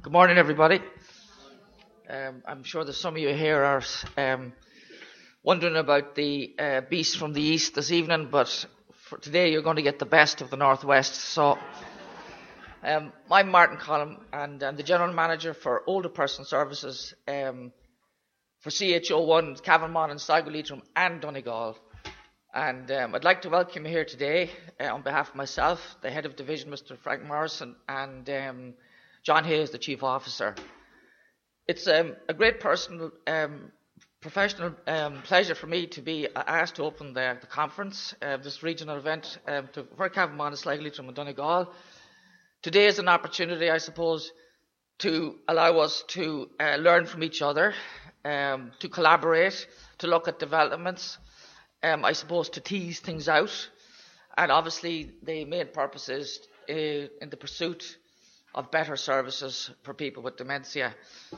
Good morning, everybody. I'm sure that some of you here are wondering about the beast from the east this evening, but for today you're going to get the best of the northwest. So, I'm Martin Collum, and I'm the general manager for older person services for CHO1, Cavanmon and Sligo Leitrim and Donegal. And I'd like to welcome you here today on behalf of myself, the head of division, Mr. Frank Morrison, and John Hayes, the chief officer. It's a great personal, professional pleasure for me to be asked to open the conference, this regional event for Cavanmon and Sligo Leitrim and Donegal. Today is an opportunity, I suppose, to allow us to learn from each other, to collaborate, to look at developments, I suppose to tease things out, and obviously the main purpose is in the pursuit of better services for people with dementia.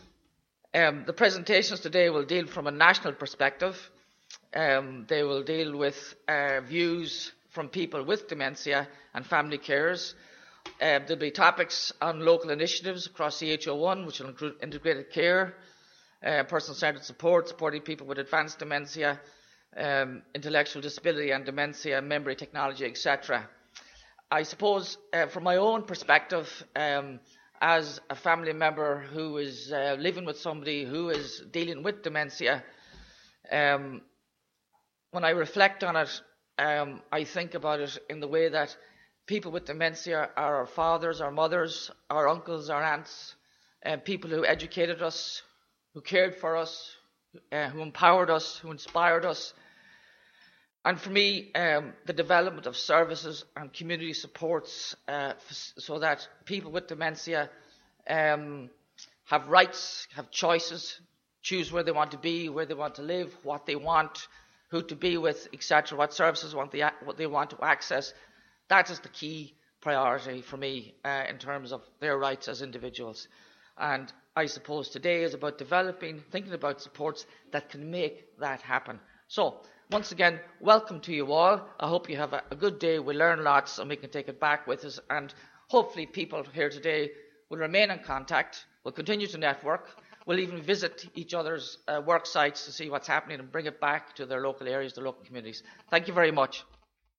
The presentations today will deal from a national perspective. They will deal with views from people with dementia and family carers. There'll be topics on local initiatives across CHO1, which will include integrated care, person-centred support, supporting people with advanced dementia, intellectual disability and dementia, memory technology, etc. I suppose from my own perspective, as a family member who is living with somebody who is dealing with dementia, when I reflect on it, I think about it in the way that people with dementia are our fathers, our mothers, our uncles, our aunts, people who educated us, who cared for us, who empowered us, who inspired us. And for me, the development of services and community supports so that people with dementia have rights, have choices, choose where they want to be, where they want to live, what they want, who to be with, etc., what services what they want to access. That is the key priority for me in terms of their rights as individuals. And I suppose today is about thinking about supports that can make that happen. So, once again, welcome to you all. I hope you have a good day. We learn lots and we can take it back with us. And hopefully people here today will remain in contact, will continue to network, will even visit each other's work sites to see what's happening and bring it back to their local areas, their local communities. Thank you very much.